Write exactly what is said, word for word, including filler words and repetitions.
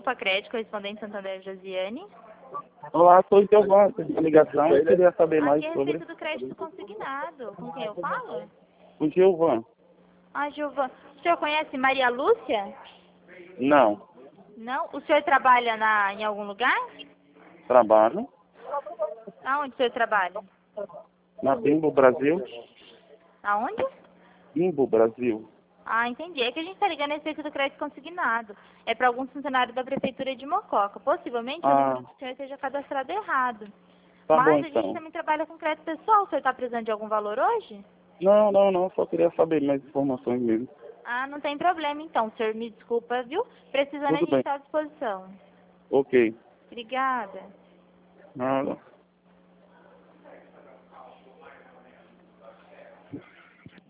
Opa Crédito, correspondente Santander Josiane. Olá, sou o Giovanni, a ligação, eu queria saber mais Aqui é a sobre... respeito do crédito consignado. Com quem eu falo? O Giovanni. Ah, Giovanni. O senhor conhece Maria Lúcia? Não. Não? O senhor trabalha na, em algum lugar? Trabalho Aonde o senhor trabalha? na Bimbo Brasil. Aonde? Bimbo Brasil. Ah, entendi. É que a gente está ligando a respeito do crédito consignado. É para alguns funcionários da Prefeitura de Mococa. Possivelmente o Ah, número do senhor seja cadastrado errado. tá Mas bom a gente então. também trabalha com crédito pessoal. O senhor está precisando de algum valor hoje? Não, não, não, só queria saber mais informações mesmo. Ah, não tem problema então. O senhor me desculpa, viu? Precisando a Tudo gente bem. está à disposição. Ok. Obrigada. Nada.